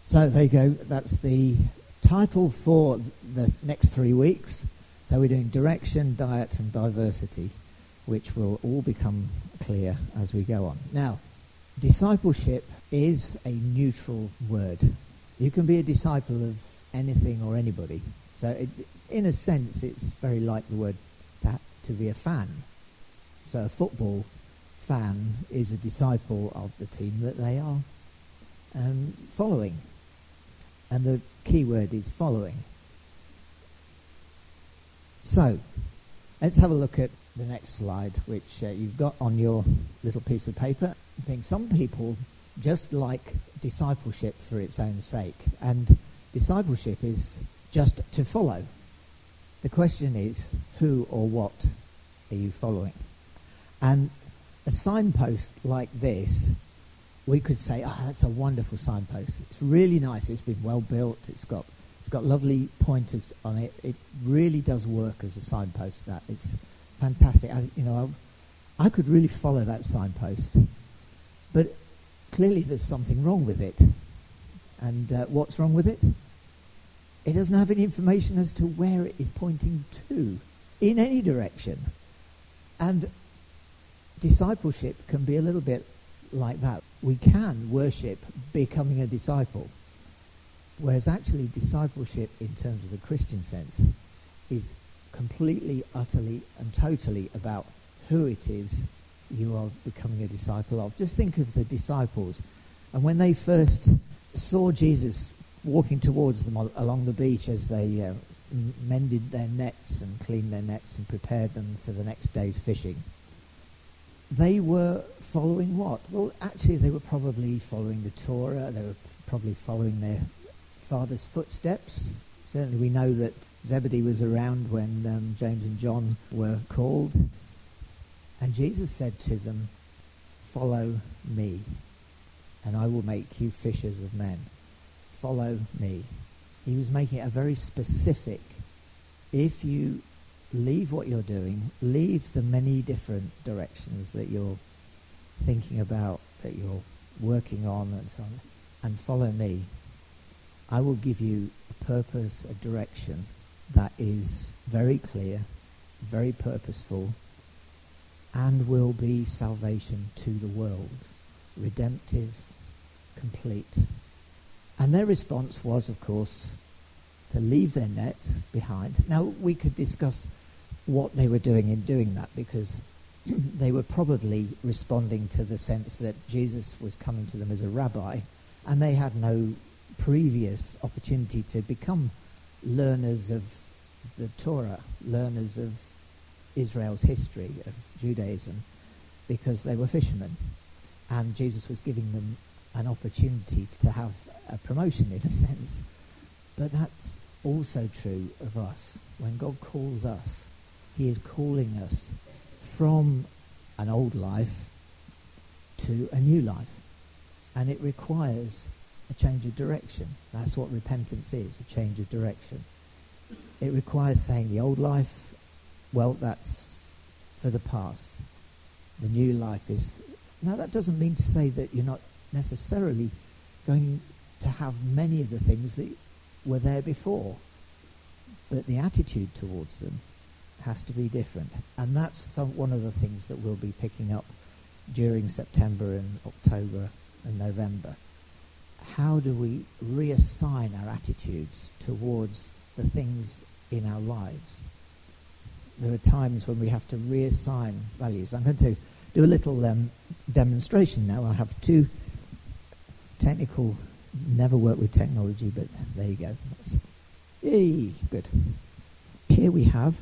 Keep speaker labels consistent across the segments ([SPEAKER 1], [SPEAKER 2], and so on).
[SPEAKER 1] So there you go. That's the title for the next 3 weeks. So we're doing direction, diet, and diversity, which will all become clear as we go on. Now, discipleship is a neutral word. You can be a disciple of anything or anybody. So in a sense, it's very like the word to be a fan. So a football fan is a disciple of the team that they are following. And the key word is following. So, let's have a look at the next slide, which you've got on your little piece of paper. I think some people just like discipleship for its own sake, and discipleship is just to follow. The question is, who or what are you following? And a signpost like this, we could say, that's a wonderful signpost. It's really nice. It's been well built. It's got lovely pointers on it. It really does work as a signpost. That it's fantastic. I could really follow that signpost, but clearly there's something wrong with it. And what's wrong with it? It doesn't have any information as to where it is pointing to in any direction. And discipleship can be a little bit like that. We can worship becoming a disciple, whereas actually discipleship in terms of the Christian sense is completely, utterly and totally about who it is you are becoming a disciple of. Just think of the disciples, and when they first saw Jesus walking towards them along the beach as they mended their nets and cleaned their nets and prepared them for the next day's fishing, they were following what? Well, actually, they were probably following the Torah. They were probably following their father's footsteps. Certainly, we know that Zebedee was around when James and John were called. And Jesus said to them, "Follow me, and I will make you fishers of men." Follow me. He was making it a very specific. If you leave what you're doing, leave the many different directions that you're thinking about, that you're working on, and so on, and follow me, I will give you a purpose, a direction that is very clear, very purposeful, and will be salvation to the world, redemptive, complete. And their response was, of course, to leave their nets behind. Now, we could discuss what they were doing in doing that, because they were probably responding to the sense that Jesus was coming to them as a rabbi, and they had no previous opportunity to become learners of the Torah, learners of Israel's history, of Judaism, because they were fishermen. And Jesus was giving them an opportunity to have a promotion, in a sense. But that's also true of us. When God calls us, he is calling us from an old life to a new life. And it requires a change of direction. That's what repentance is, a change of direction. It requires saying the old life, well, that's for the past. The new life is... Now, that doesn't mean to say that you're not necessarily going to have many of the things that were there before, but the attitude towards them has to be different. And that's one of the things that we'll be picking up during September and October and November. How do we reassign our attitudes towards the things in our lives? There are times when we have to reassign values. I'm going to do a little demonstration now. I have two technical, never worked with technology, but there you go. Yay, good. Here we have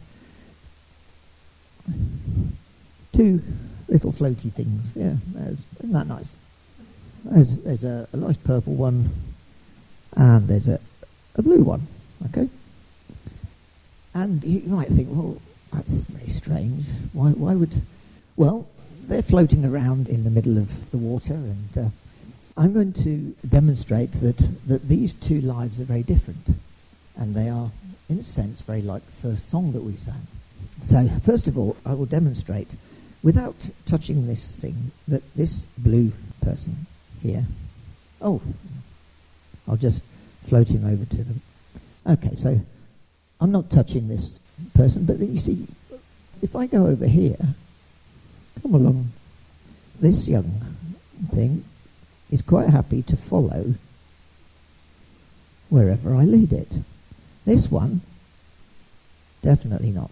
[SPEAKER 1] two little floaty things. Yeah, isn't that nice? There's a nice purple one, and there's a blue one, okay? And you might think, well, that's very strange. Why would... Well, they're floating around in the middle of the water, and I'm going to demonstrate that these two lives are very different, and they are, in a sense, very like the first song that we sang. So, first of all, I will demonstrate, without touching this thing, that this blue person here... Oh, I'll just float him over to them. Okay, so I'm not touching this person, but you see, if I go over here, come along, this young thing is quite happy to follow wherever I lead it. This one, definitely not.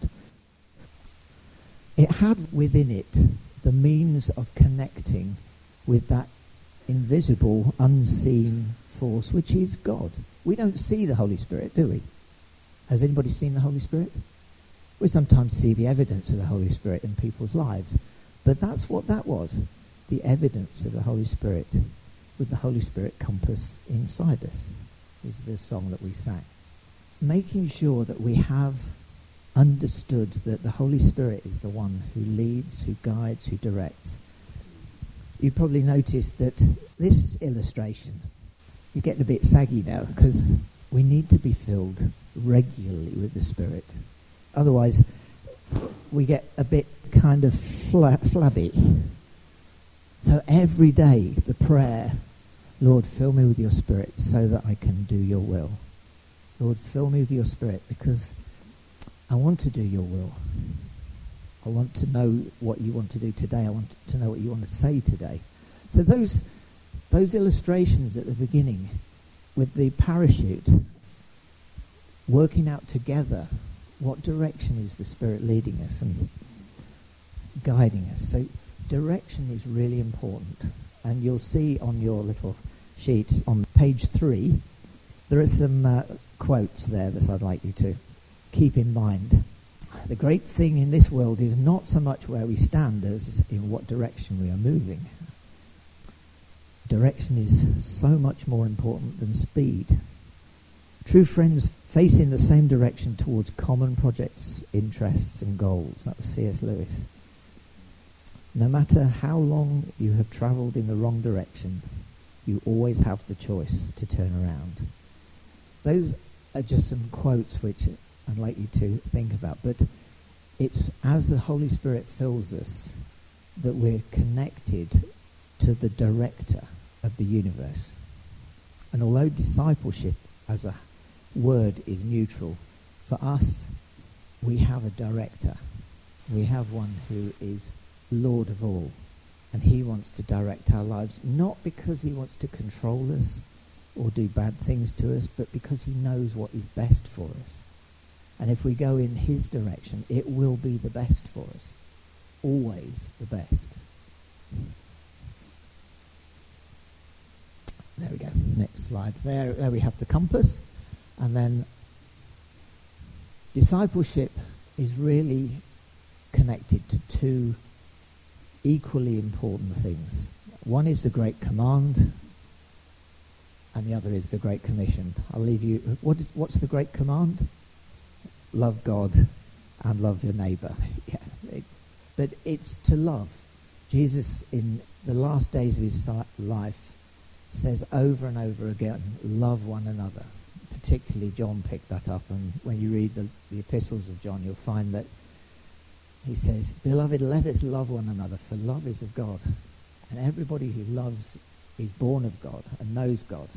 [SPEAKER 1] It had within it the means of connecting with that invisible, unseen force, which is God. We don't see the Holy Spirit, do we? Has anybody seen the Holy Spirit? We sometimes see the evidence of the Holy Spirit in people's lives, but that's what that was, the evidence of the Holy Spirit, with the Holy Spirit compass inside us, is the song that we sang. Making sure that we have understood that the Holy Spirit is the one who leads, who guides, who directs. You probably noticed that this illustration, you're getting a bit saggy now, because we need to be filled regularly with the Spirit. Otherwise, we get a bit kind of flabby. So every day, the prayer, Lord, fill me with your Spirit so that I can do your will. Lord, fill me with your Spirit because I want to do your will. I want to know what you want to do today. I want to know what you want to say today. So those illustrations at the beginning with the parachute, working out together what direction is the Spirit leading us and guiding us. So direction is really important. And you'll see on your little sheet on page 3, there are some quotes there that I'd like you to keep in mind. The great thing in this world is not so much where we stand as in what direction we are moving. Direction is so much more important than speed. True friends face in the same direction towards common projects, interests and goals. That was C.S. Lewis. No matter how long you have travelled in the wrong direction, you always have the choice to turn around. Those are just some quotes which I'd like you to think about. But it's as the Holy Spirit fills us that we're connected to the director of the universe. And although discipleship as a word is neutral, for us, we have a director. We have one who is Lord of all. And he wants to direct our lives, not because he wants to control us or do bad things to us, but because he knows what is best for us. And if we go in his direction, it will be the best for us. Always the best. There we go. Next slide. There we have the compass. And then discipleship is really connected to two equally important things. One is the Great Command, and the other is the Great Commission. I'll leave you. What's the Great Command? Love God and love your neighbour. But it's to love. Jesus, in the last days of his life, says over and over again, love one another. Particularly John picked that up, and when you read the epistles of John, you'll find that he says, beloved, let us love one another, for love is of God. And everybody who loves is born of God and knows God.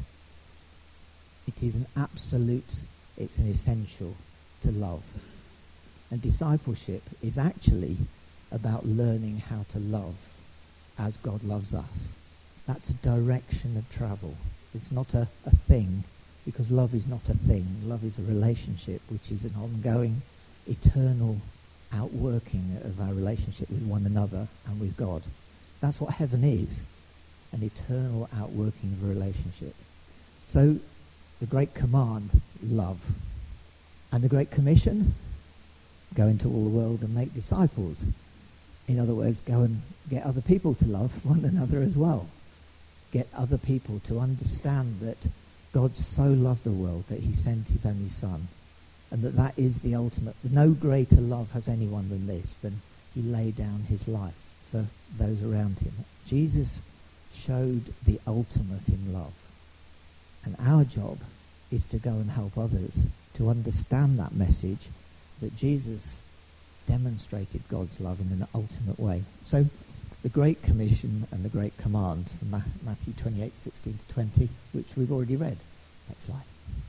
[SPEAKER 1] It is an absolute, it's an essential to love. And discipleship is actually about learning how to love as God loves us. That's a direction of travel. It's not a thing, because love is not a thing. Love is a relationship, which is an ongoing, eternal outworking of our relationship with one another and with God. That's what heaven is, an eternal outworking of a relationship. So the Great Command, love. And the Great Commission, go into all the world and make disciples. In other words, go and get other people to love one another as well. Get other people to understand that God so loved the world that he sent his only Son, and that is the ultimate. No greater love has anyone than this, than he laid down his life for those around him. Jesus showed the ultimate in love. And our job is to go and help others to understand that message, that Jesus demonstrated God's love in an ultimate way. So the Great Commission and the Great Command from Matthew 28:16-20, which we've already read. Next slide.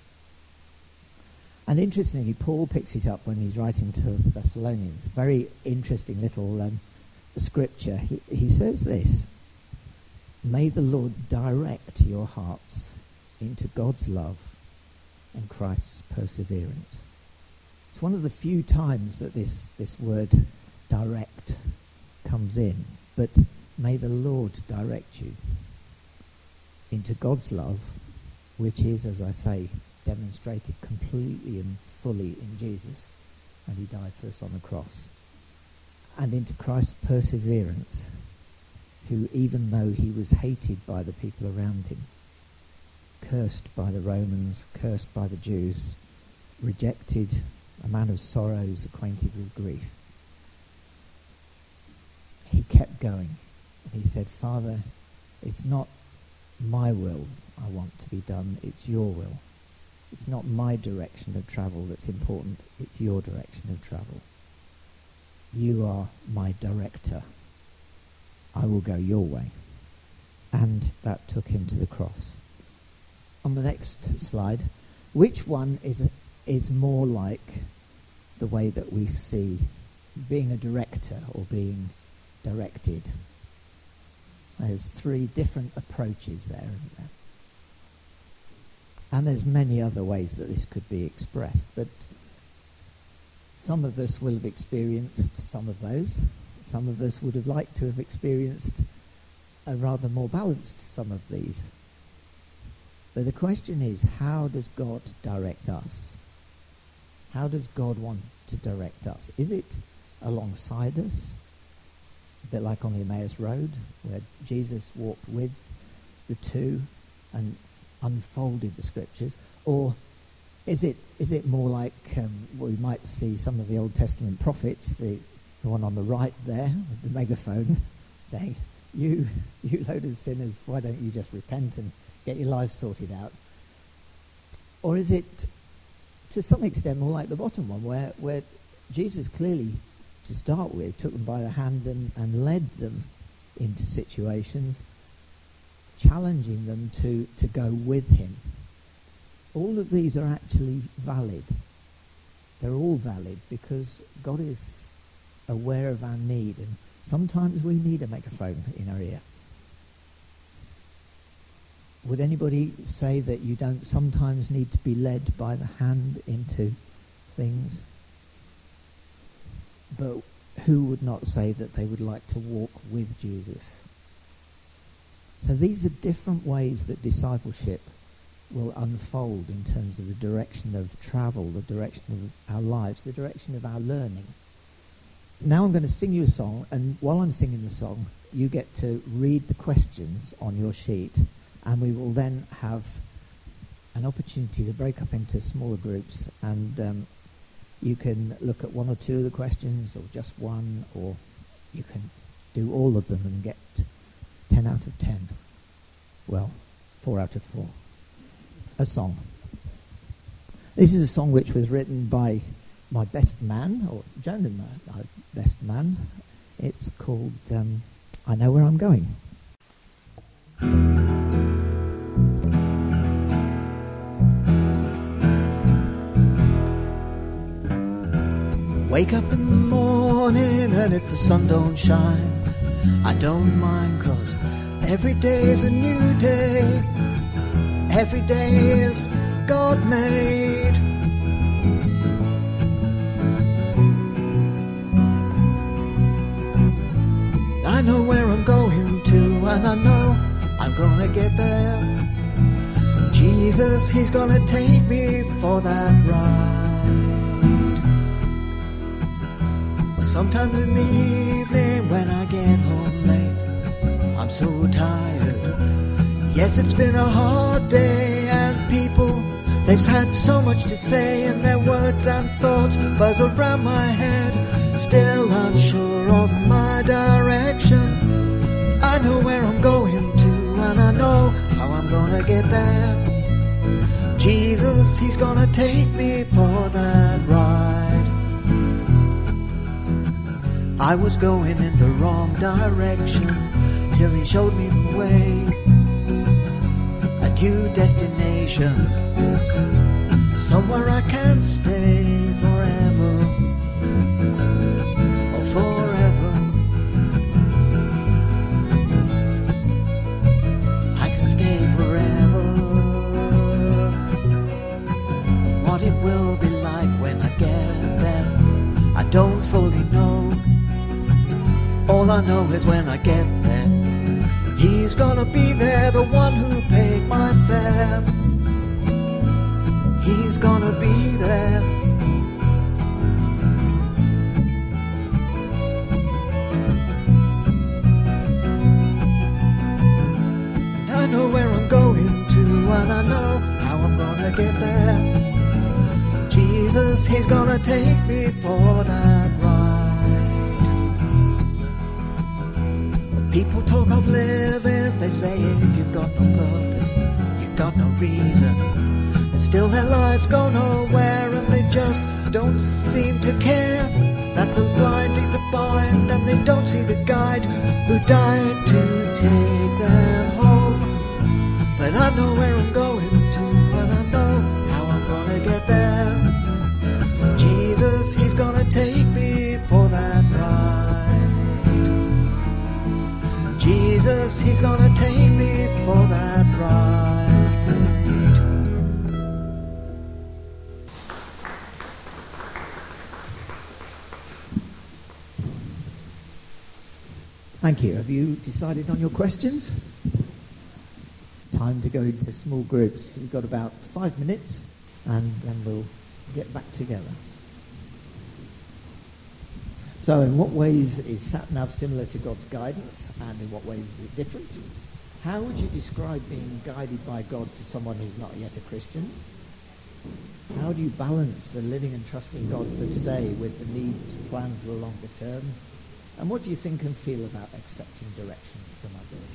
[SPEAKER 1] And interestingly, Paul picks it up when he's writing to the Thessalonians. A very interesting little scripture. He says this: "May the Lord direct your hearts into God's love and Christ's perseverance." It's one of the few times that this word direct comes in. But may the Lord direct you into God's love, which is, as I say, demonstrated completely and fully in Jesus, and he died for us on the cross, and into Christ's perseverance, who, even though he was hated by the people around him, cursed by the Romans, cursed by the Jews, rejected, a man of sorrows, acquainted with grief, he kept going. And he said, "Father, it's not my will I want to be done, it's your will. It's not my direction of travel that's important, it's your direction of travel. You are my director. I will go your way." And that took him to the cross. On the next slide, which one is more like the way that we see being a director or being directed? There's three different approaches there, isn't there? And there's many other ways that this could be expressed, but some of us will have experienced some of those. Some of us would have liked to have experienced a rather more balanced some of these. But the question is, how does God direct us? How does God want to direct us? Is it alongside us? A bit like on the Emmaus Road, where Jesus walked with the two and unfolded the scriptures, or is it more like we might see some of the Old Testament prophets, the one on the right there with the megaphone, saying, "You load of sinners, why don't you just repent and get your life sorted out?" Or is it, to some extent, more like the bottom one, where Jesus clearly, to start with, took them by the hand and led them into situations, challenging them to go with him? All of these are actually valid. They're all valid because God is aware of our need, and sometimes we need a megaphone in our ear. Would anybody say that you don't sometimes need to be led by the hand into things? But who would not say that they would like to walk with Jesus? So these are different ways that discipleship will unfold in terms of the direction of travel, the direction of our lives, the direction of our learning. Now I'm going to sing you a song, and while I'm singing the song, you get to read the questions on your sheet, and we will then have an opportunity to break up into smaller groups, and you can look at one or two of the questions, or just one, or you can do all of them and get 10 out of 10. Well, 4 out of 4. A song. This is a song which was written by my best man, or Jonah, my best man. It's called I Know Where I'm Going. Wake up in the morning, and if the sun don't shine, I don't mind, 'cause every day is a new day. Every day is God made. I know where I'm going to, and I know I'm gonna get there. Jesus, he's gonna take me for that ride. Well, sometimes in the evening when I get home late, I'm so tired. Yes, it's been a hard day, and people, they've had so much to say, and their words and thoughts buzz around my head. Still unsure of my direction. I know where I'm going to, and I know how I'm gonna get there. Jesus, he's gonna take me for that ride. I was going in the wrong direction till he showed me the way.
[SPEAKER 2] new destination, somewhere I can stay forever, or forever. I can stay forever. What it will be like when I get there, I don't fully know. All I know is when I get there, he's gonna be there, the one who paid my fare. He's gonna be there. And I know where I'm going to, and I know how I'm gonna get there. Jesus, he's gonna take me for that ride. People talk of living, they say if you've got no purpose, you've got no reason. And still their lives go nowhere, and they just don't seem to care. That the blind lead the blind, and they don't see the guide who died to take them home. But I know where I'm going to, and I know how I'm gonna get there. Jesus, he's gonna take me for that ride. Jesus, he's gonna take me for that ride.
[SPEAKER 1] Thank you. Have you decided on your questions? Time to go into small groups. We've got about 5 minutes, and then we'll get back together. So in what ways is sat-nav similar to God's guidance, and in what ways is it different? How would you describe being guided by God to someone who's not yet a Christian? How do you balance the living and trusting God for today with the need to plan for the longer term? And what do you think and feel about accepting direction from others?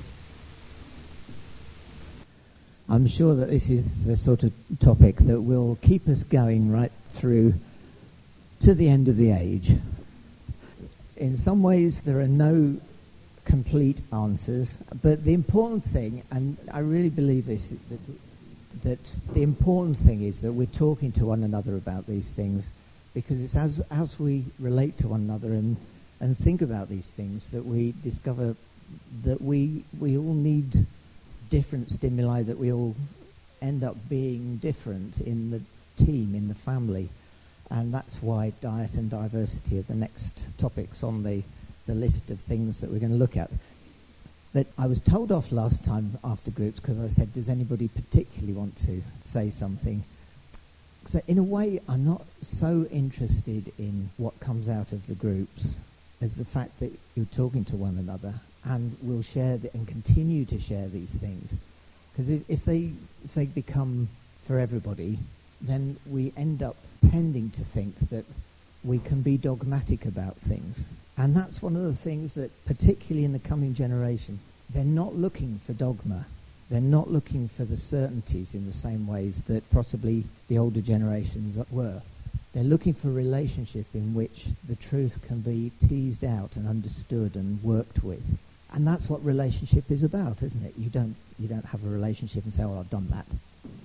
[SPEAKER 1] I'm sure that this is the sort of topic that will keep us going right through to the end of the age. In some ways, there are no complete answers, but the important thing, and I really believe this, that the important thing is that we're talking to one another about these things, because it's as we relate to one another and think about these things that we discover that we all need different stimuli, that we all end up being different in the team, in the family. And that's why diet and diversity are the next topics on the list of things that we're going to look at. But I was told off last time after groups because I said, does anybody particularly want to say something? So in a way, I'm not so interested in what comes out of the groups as the fact that you're talking to one another and we'll share and continue to share these things. Because if they become for everybody, then we end up tending to think that we can be dogmatic about things. And that's one of the things that, particularly in the coming generation, they're not looking for dogma. They're not looking for the certainties in the same ways that possibly the older generations were. They're looking for a relationship in which the truth can be teased out and understood and worked with. And that's what relationship is about, isn't it? You don't have a relationship and say, oh, I've done that.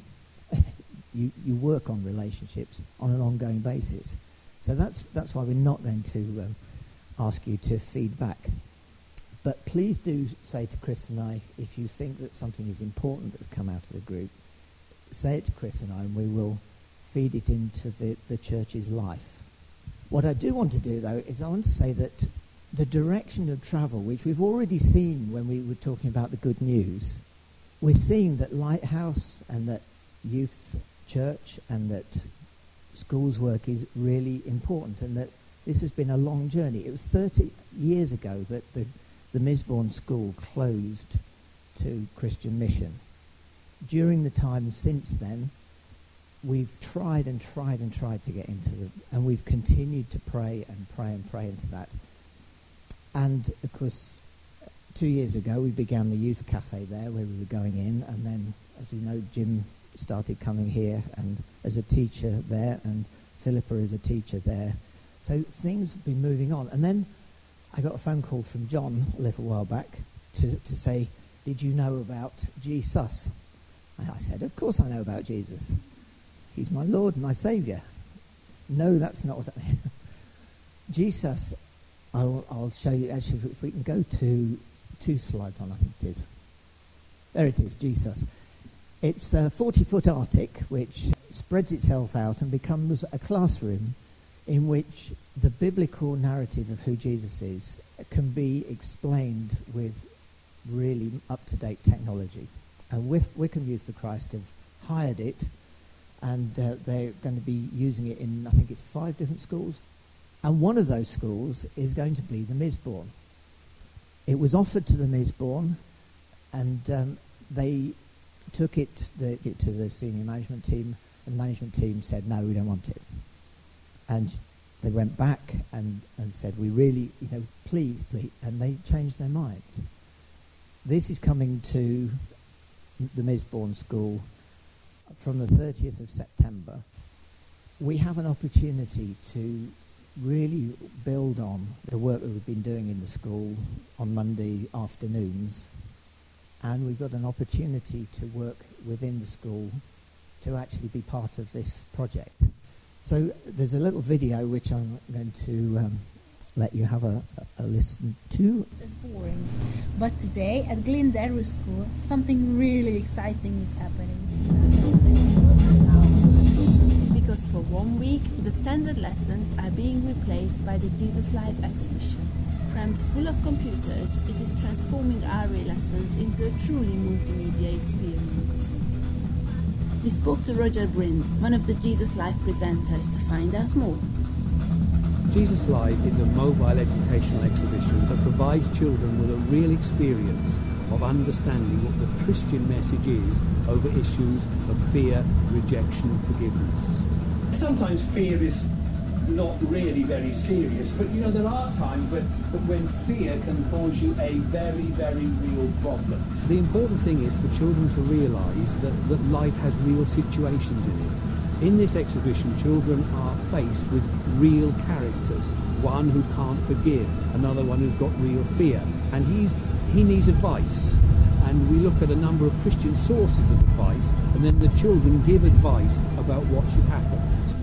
[SPEAKER 1] You work on relationships on an ongoing basis. So that's why we're not going to ask you to feed back. But please do say to Chris and I, if you think that something is important that's come out of the group, say it to Chris and I, and we will feed it into the church's life. What I do want to do, though, is I want to say that the direction of travel, which we've already seen when we were talking about the good news, we're seeing that Lighthouse and that youth church and that schools work is really important, and that this has been a long journey. It was 30 years ago that the Misbourne School closed to Christian mission. During the time since then, we've tried and tried and tried to get into and we've continued to pray and pray and pray into that. And of course, 2 years ago we began the youth cafe there where we were going in, and then, as you know, Jim started coming here and as a teacher there, and Philippa is a teacher there. So things have been moving on. And then I got a phone call from John a little while back to say, did you know about Jesus? And I said, of course I know about Jesus. He's my Lord and my Saviour. No, that's not what I mean. Jesus, I'll show you, actually, if we can go to 2 slides on, I think it is. There it is, Jesus. It's a 40-foot Arctic which spreads itself out and becomes a classroom in which the biblical narrative of who Jesus is can be explained with really up-to-date technology. And Wickham Youth for Christ have hired it, and they're going to be using it in, I think it's 5 different schools. And one of those schools is going to be the Misbourne. It was offered to the Misbourne, and they took it to the senior management team, and the management team said, no, we don't want it. And they went back and said, we really, please, and they changed their mind. This is coming to the Misbourne School from the 30th of September. We have an opportunity to really build on the work that we've been doing in the school on Monday afternoons, and we've got an opportunity to work within the school to actually be part of this project. So there's a little video which I'm going to let you have a listen to.
[SPEAKER 3] It's boring, but today at Glenderry School something really exciting is happening. Because for 1 week the standard lessons are being replaced by the Jesus Live exhibition. Crammed full of computers, it is transforming RA lessons into a truly multimedia experience. We spoke to Roger Brind, one of the Jesus Live presenters, to find out more.
[SPEAKER 4] Jesus Live is a mobile educational exhibition that provides children with a real experience of understanding what the Christian message is over issues of fear, rejection and forgiveness.
[SPEAKER 5] Sometimes fear is not really very serious, but there are times when fear can cause you a very, very real problem.
[SPEAKER 4] The important thing is for children to realise that life has real situations in it. In this exhibition, children are faced with real characters, one who can't forgive, another one who's got real fear, and he needs advice. And we look at a number of Christian sources of advice, and then the children give advice about what should happen.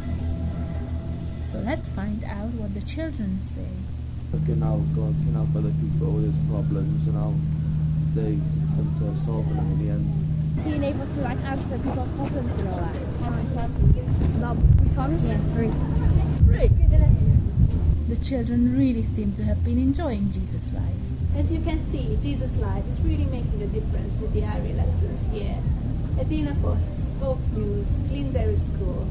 [SPEAKER 3] So let's find out what the children say.
[SPEAKER 6] Looking how God can help other people with his problems and how they come to solving them in the end.
[SPEAKER 7] Being able to answer people's problems and all that. How many times? About 3 times? Yeah, 3. 3? Good, isn't it?
[SPEAKER 3] The children really seem to have been enjoying Jesus Live.
[SPEAKER 8] As you can see, Jesus Live is really making a difference with the area lessons here. Edina Pot, Hope News, Glenderry School,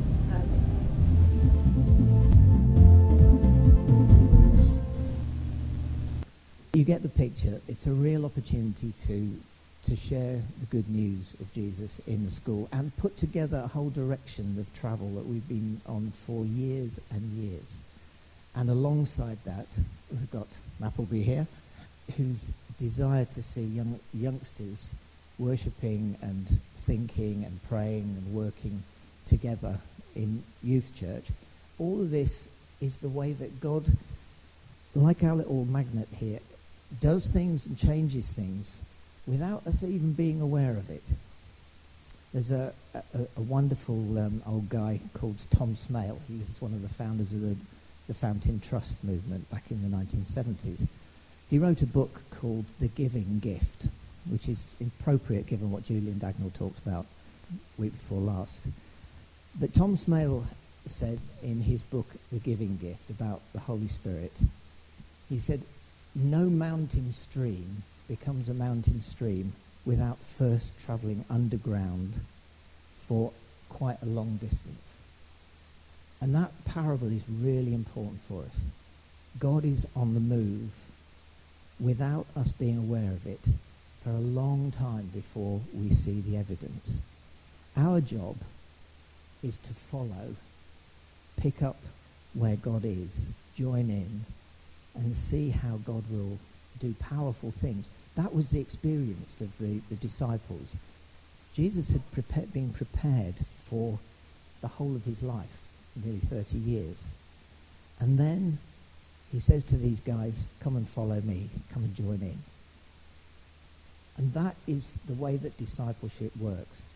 [SPEAKER 1] You get the picture. It's a real opportunity to share the good news of Jesus in the school and put together a whole direction of travel that we've been on for years and years. And alongside that, we've got Appleby here, who's desired to see youngsters worshipping and thinking and praying and working together in youth church. All of this is the way that God, like our little magnet here, does things and changes things without us even being aware of it. There's a wonderful old guy called Tom Smale. He was one of the founders of the Fountain Trust movement back in the 1970s. He wrote a book called The Giving Gift, which is appropriate given what Julian Dagnall talked about week before last. But Tom Smale said in his book The Giving Gift about the Holy Spirit, he said, no mountain stream becomes a mountain stream without first travelling underground for quite a long distance. And that parable is really important for us. God is on the move without us being aware of it for a long time before we see the evidence. Our job is to follow, pick up where God is, join in, and see how God will do powerful things. That was the experience of the disciples. Jesus had been prepared for the whole of his life, nearly 30 years. And then he says to these guys, come and follow me, come and join in. And that is the way that discipleship works.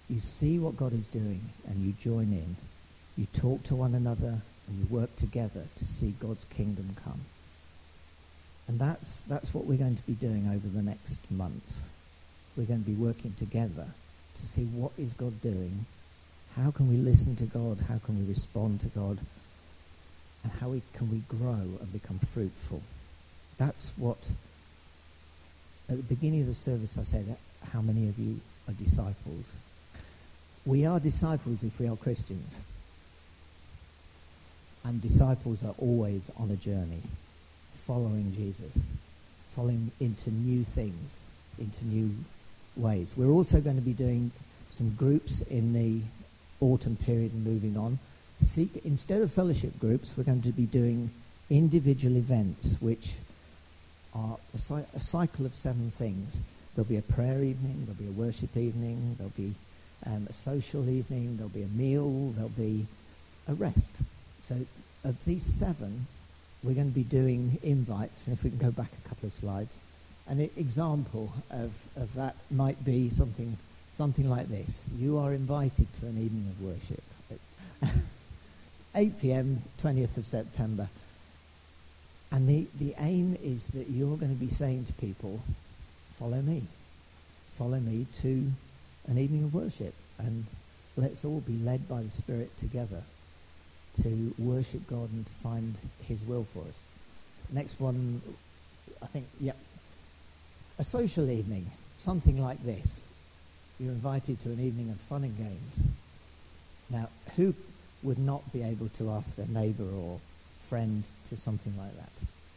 [SPEAKER 1] You see what God is doing and you join in. You talk to one another and you work together to see God's kingdom come. And that's what we're going to be doing over the next month. We're going to be working together to see what is God doing, how can we listen to God, how can we respond to God, and how can we grow and become fruitful. That's what, at the beginning of the service I said, how many of you are disciples? We are disciples if we are Christians. And disciples are always on a journey, following Jesus, following into new things, into new ways. We're also going to be doing some groups in the autumn period and moving on. Instead of fellowship groups, we're going to be doing individual events, which are a cycle of 7 things. There'll be a prayer evening, there'll be a worship evening, there'll be a social evening, there'll be a meal, there'll be a rest. So of these 7, we're going to be doing invites, and if we can go back a couple of slides, an example of that might be something like this. You are invited to an evening of worship at 8 p.m, 20th of September. And the aim is that you're going to be saying to people, follow me to an evening of worship, and let's all be led by the Spirit together to worship God and to find his will for us. Next one, I think, a social evening, something like this. You're invited to an evening of fun and games. Now, who would not be able to ask their neighbour or friend to something like that?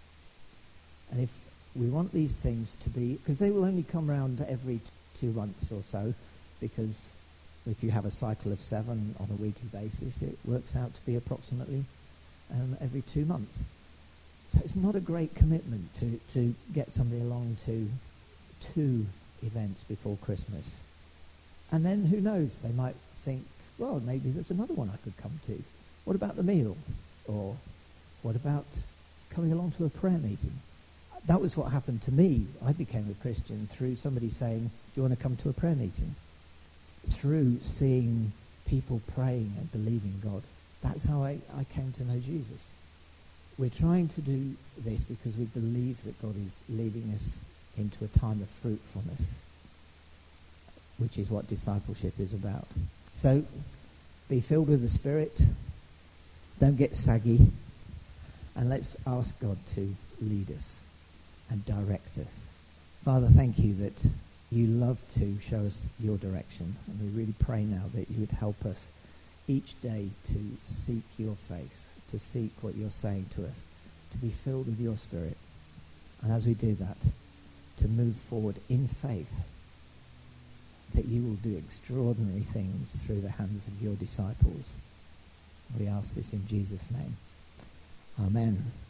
[SPEAKER 1] And if we want these things to be, because they will only come around every 2 months or so, because if you have a cycle of 7 on a weekly basis, it works out to be approximately every 2 months. So it's not a great commitment to get somebody along to 2 events before Christmas. And then who knows, they might think, well, maybe there's another one I could come to. What about the meal? Or what about coming along to a prayer meeting? That was what happened to me. I became a Christian through somebody saying, do you want to come to a prayer meeting? Through seeing people praying and believing God. That's how I came to know Jesus. We're trying to do this because we believe that God is leading us into a time of fruitfulness, which is what discipleship is about. So, be filled with the Spirit, don't get saggy, and let's ask God to lead us and direct us. Father, thank you that you love to show us your direction, and we really pray now that you would help us each day to seek your face, to seek what you're saying to us, to be filled with your Spirit, and as we do that, to move forward in faith that you will do extraordinary things through the hands of your disciples. We ask this in Jesus' name. Amen.